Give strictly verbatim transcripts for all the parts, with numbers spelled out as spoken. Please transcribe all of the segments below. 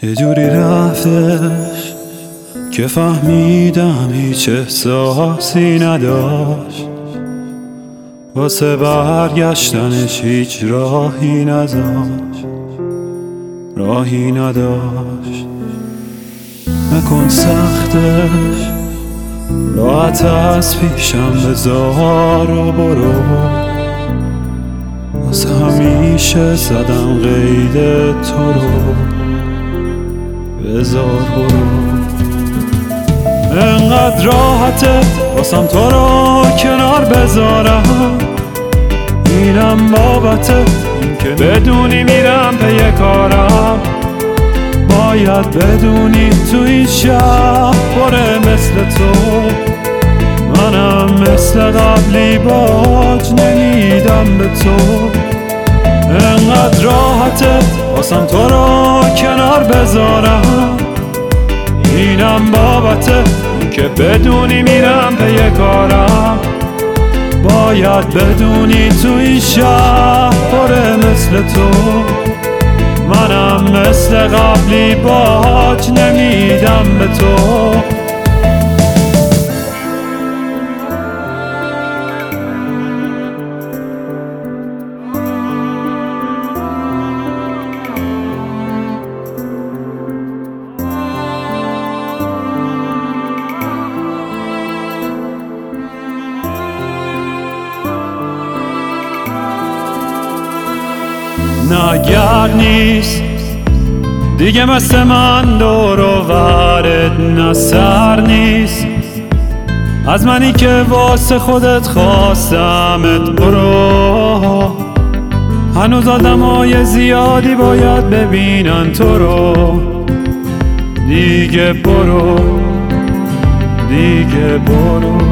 یه جوری رفتش که فهمیدم هیچ احساسی نداشت، واسه برگشتنش هیچ راهی نذاشت، راهی نداشت. نکن سختش، راحت از پیشم بذار و برو، واسه همیشه زدم قید تو رو، بذار برو. انقدر راحته واسم تو رو کنار بذارم، اینم بابته این که بدونی میرم پی کارم. باید بدونی تو این شب پره مثل تو، منم مثل قبلی باج نمیدم به تو. انقدر راحته واسم تو رو کنار بذارم، اینم بابته این که بدونی میرم پی کارم. باید بدونی تو این شهر پره مثل تو، منم مثل قبلی باج نمیدم به تو. نه گرد نیست دیگه مثل من دور و برت، نه سر نیست از منی که واسه خودت خواستمت برو. هنوز آدمای زیادی باید ببینن تو رو، دیگه برو، دیگه برو.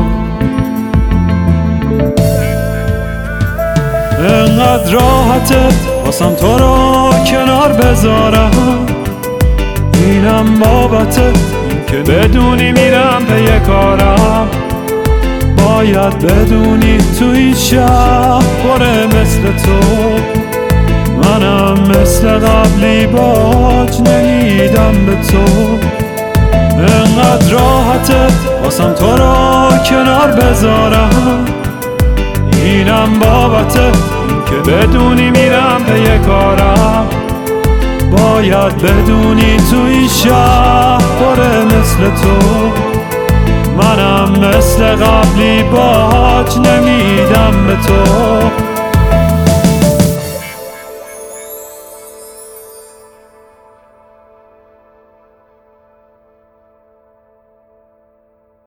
انقدر راحته واسم تو رو کنار بذارم، اینم بابته این که بدونی میرم پی کارم. باید بدونی تو این شب پره مثل تو، منم مثل قبلی باج نمیدم به تو. انقدر راحته واسم تو رو کنار بذارم، اینم بابته این که بدونی میرم پی کارم. باید بدونی تو این شهر پره مثل تو، منم مثل قبلی باج نمیدم به تو.